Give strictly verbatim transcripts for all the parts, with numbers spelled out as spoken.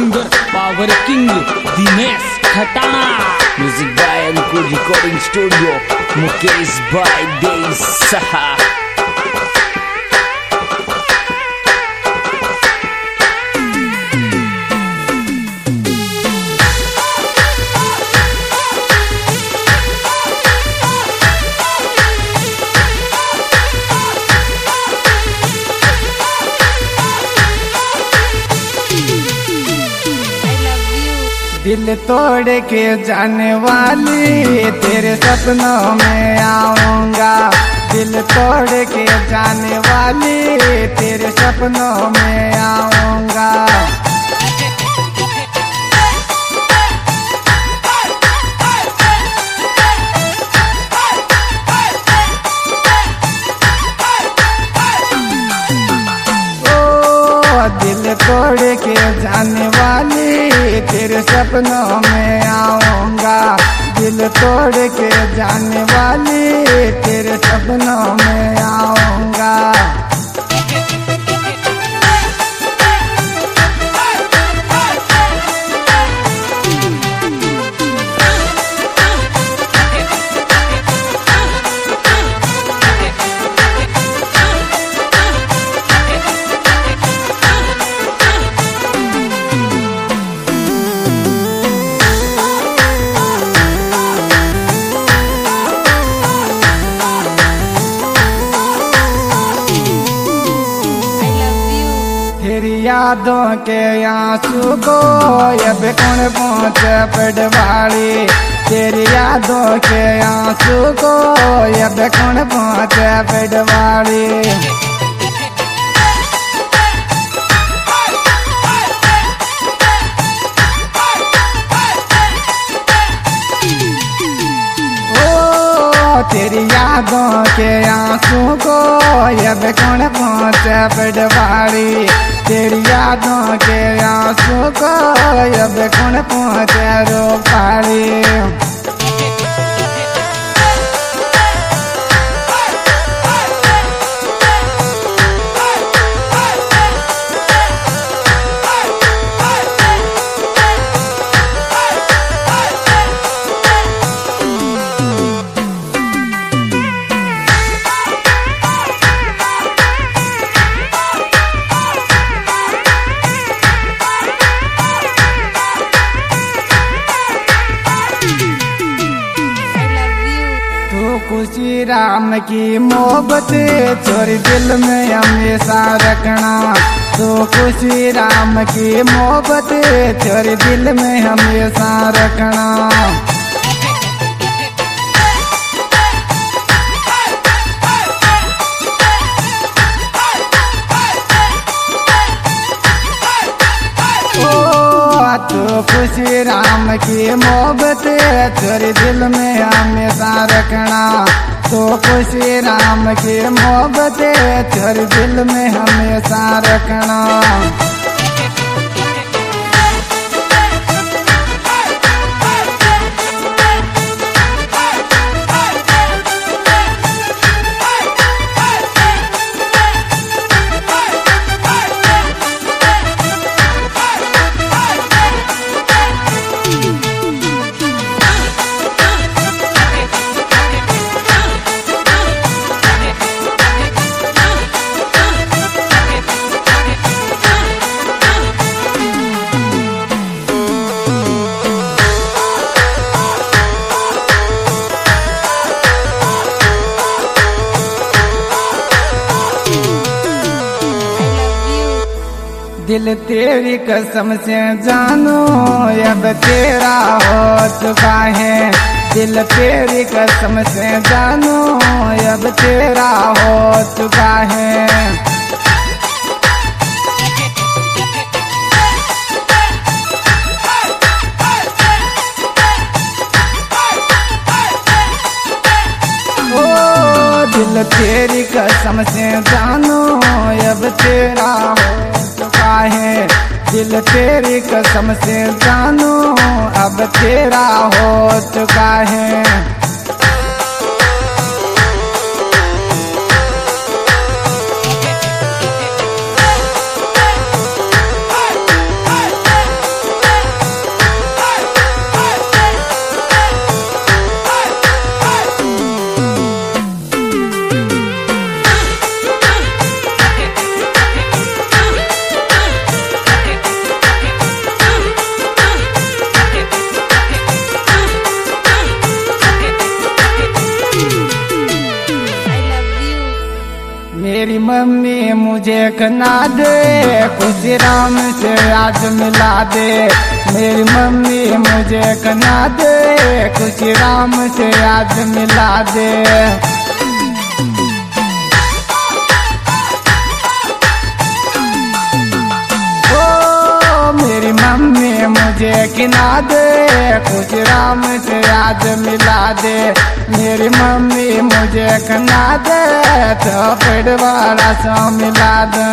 Singer power king Dinesh Khatana. Music by Anukool recording studio Mukesh भाई देसा। दिल तोड़ के जाने वाली तेरे सपनों में आऊंगा। दिल तोड़ के जाने वाली तेरे सपनों में आऊंगा। दिल तोड़ के जाने वाली तेरे सपनों में आऊंगा। दिल तोड़ के जाने वाली तेरे सपनों में आऊंगा। यादों के आंसू को अब कौन पहुँचे पड़वाड़ी। तेरी यादों के आंसू को अब कौन पहुँचे पड़वाड़ी। तेरी यादों के आंसू को अब कौन पहुँचे पड़वाड़ी। तेरी यादों के आंसू को अब कौन पहुँचे रोपाड़ी। खुशी राम की मोहब्बत चोरी दिल में हमेशा रखना। तो खुशी राम की मोहब्बत चोरी दिल में हमेशा रखना। तो खुशी राम की मोहब्बत चोरी दिल में हमेशा रखना। तो खुशी राम की मोहब्बत चोरी दिल में हमेशा रखना। दिल तेरी कसम से जानू अब तेरा हो चुका है। दिल तेरी कसम से जानू अब तेरा हो चुका है। दिल तेरी कसम से जानू अब तेरा हो चुका है। दिल तेरी कसम से जानू अब तेरा हो चुका है। खना दे, खुशी राम से आज मिला दे। मेरी मम्मी मुझे खना दे, खुशी राम से आज मिला दे। मेरी मम्मी मुझे खिला दे, खुश राम से आज मिला दे। मेरी मम्मी मुझे खिला दे, तो पेड़ वाला सो मिला दे।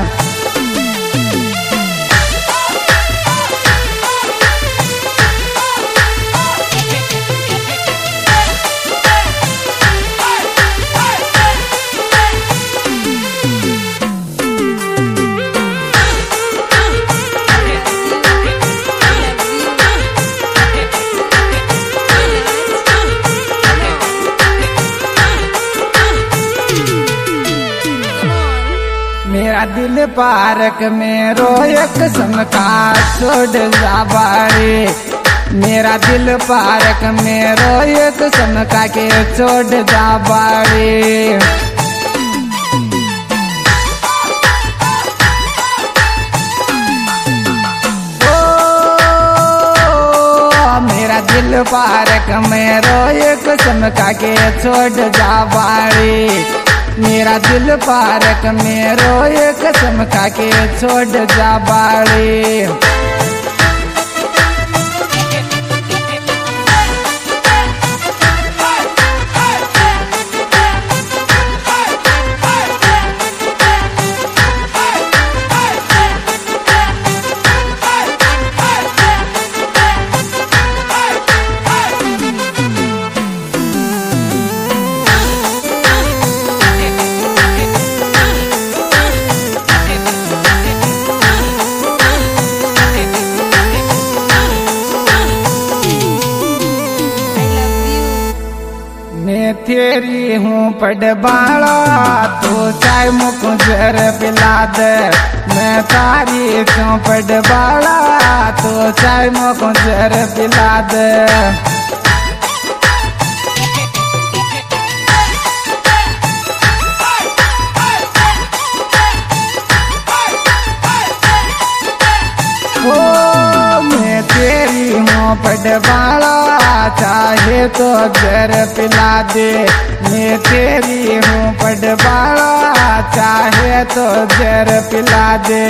मेरा दिल पार्क में रोयक समका छोड़ जा बाड़ी। मेरा दिल पार्क में रोयक समका के छोड़ जा बाड़ी। मेरा दिल पार्क में रोयक समका के छोड़ जा बाड़ी। मेरा दिल पार्क में रोए कसम खा के छोड़ जा बाड़ी। मैं तेरी हूँ पड़बाड़ा, तो चाय मुझको जर पिला दे। मैं तारी हूँ पड़बाड़ा, तो चाय मुझको जर पिला दे। ओ मैं तेरी हूँ पड़बाड़ा, चाहे तो जर पिला दे। मैं तेरी हूँ पड़बाड़ा, चाहे तो जर पिला दे।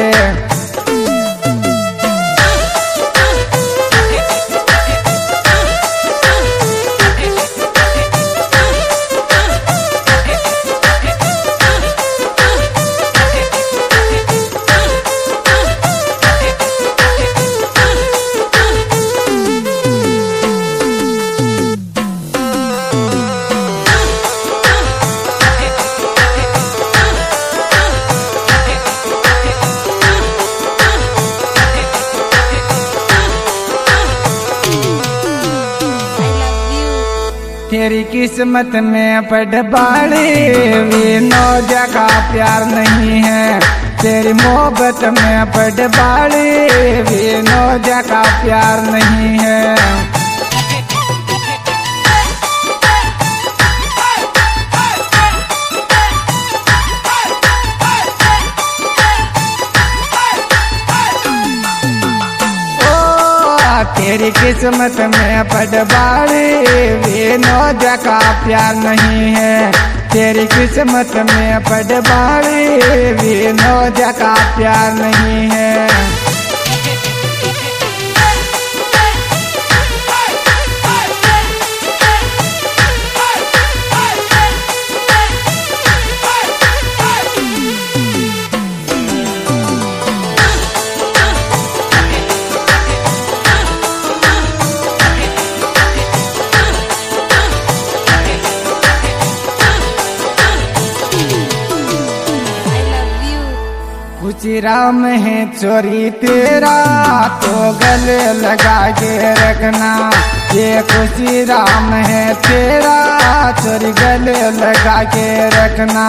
तेरी किस्मत में पड़बाड़ी, वे नौ जगह प्यार नहीं है। तेरी मोहब्बत में पड़बाड़ी, वे नौ जगह प्यार नहीं है। तेरी किस्मत में पड़बाड़ी, वे नौ जगह प्यार नहीं है। तेरी किस्मत में पड़बाड़ी, वे नौ जगह प्यार नहीं है। खुशी राम है चोरी तेरा, तो गले लगा के रखना। ये खुशी राम है तेरा, चोरी गले लगा के रखना।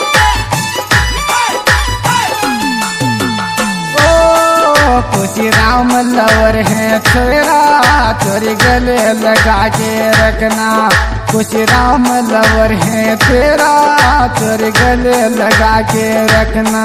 ओ खुशी राम राम लवर है छोरा चोरी गले लगा के रखना। कुछ राम लवर है तेरा चोरी गले लगा के रखना।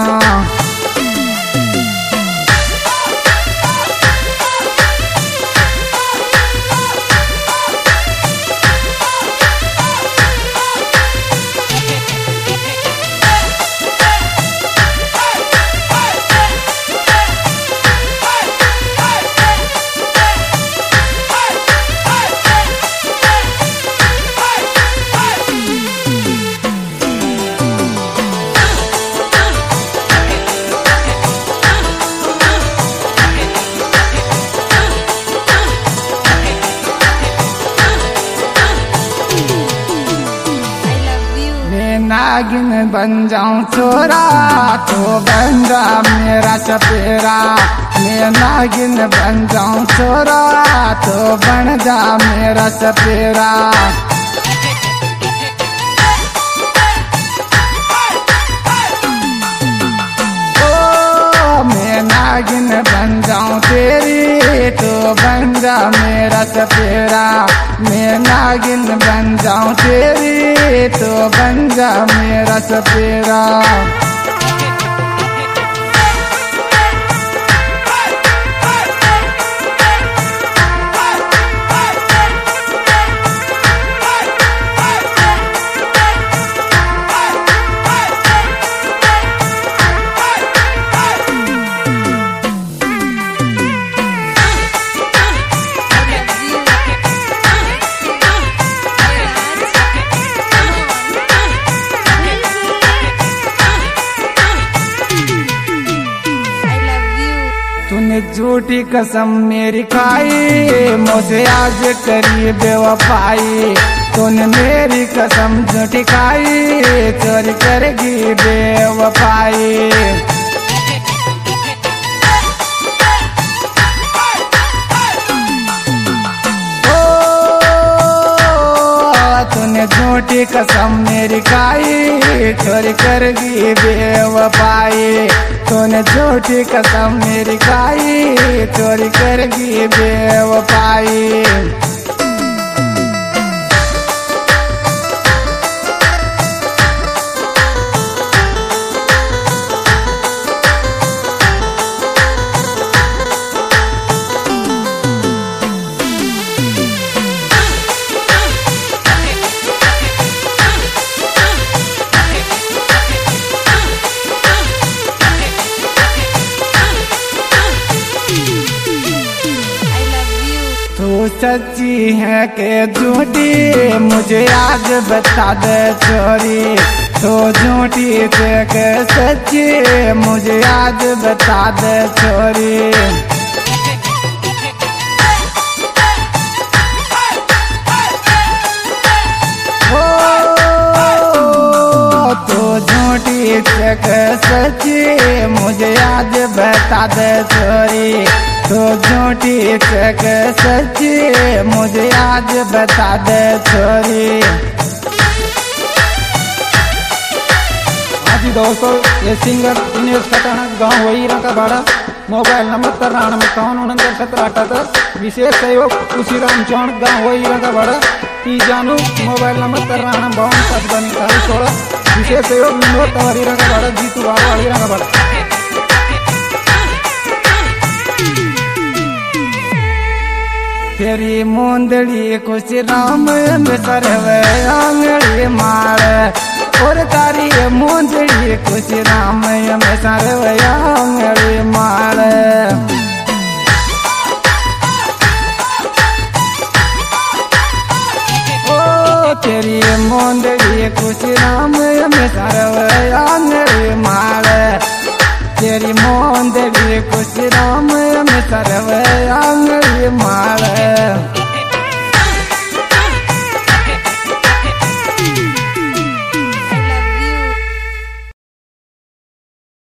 नागिन बन जाऊं छोरा तो बन जा मेरा सपेरा। मैं नागिन बन जाऊं छोरा तो बन जा मेरा सपेरा। ओ मैं नागिन बन जाऊं तेरी तो बन जा मेरा सपेरा। मैं नागिन बन जाऊं तेरी तो बन जा मेरा सपेरा। तूने झूठी कसम मेरी खाई मुझे आज करी बेवफाई। तूने मेरी कसम झूठी खाई चोरी करेगी बेवफाई। तूने झूठी कसम मेरी खाई चोरी करेगी बेवफाई। तूने झूठी कसम मेरी खाई चोरी करेगी बेवफाई। तू सच्ची है के झूठी मुझे आज बता दे छोरी। तो झूठी थे के सच्ची मुझे आज बता दे छोरी। तो झूठी थे के सच्ची मुझे आज बता दे छोरी। तो झूठी थे के सच्ची मुझे आज बता दे छोरी। हाँ जी दोस्तों, ये सिंगर दिनेश खटाना गाँव वही का भाड़ा। मोबाइल नंबर तिरानवे में इक्यावन उनहत्तर सत्रह अठहत्तर। विशेष सहयोग उसीराम चौड़ गाँव वही का भाड़ा। की जानू मोबाइल नंबर तिरानवे बावन पचपन इकतालीस सोलह। विशेष सहयोग विनोद तवारी का भाड़ा। जीतू वाली का भाड़ा। तेरी मुंदड़ी कुछ राम में सरवे आंगड़ी मार। और तारी मुंदड़ी कुछ राम में सरवे आंगड़ी मार। ओ तेरी मुंदड़ी कुछ राम